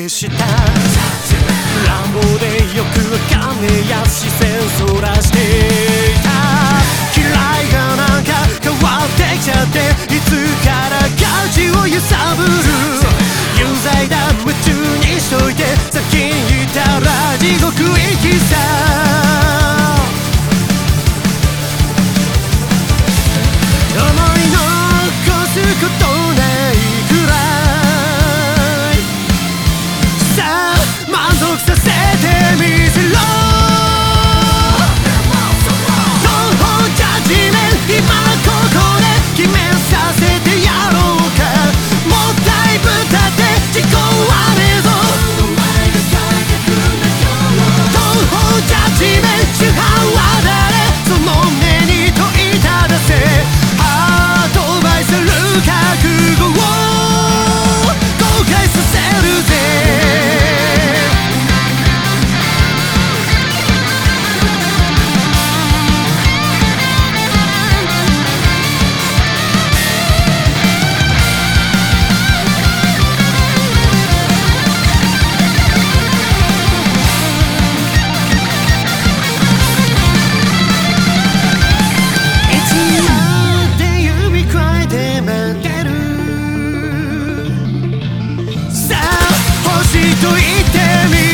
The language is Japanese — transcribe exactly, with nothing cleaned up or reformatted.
にした乱暴でよくわかんねえや視線そらしていた嫌いがなんか変わってきちゃっていつからガチを揺さぶる有罪だ夢中にしといて先にいたら地獄行きさ思い残すことないくらいさあ満足させてみせろ東方ジャッジメン今ここで決めさせてやろうかもったいぶたって自己はねえぞ東方ジャッジメン主犯は誰その目に問いただせ覚悟を後悔させるぜいつだって指くわえて待ってると言ってみ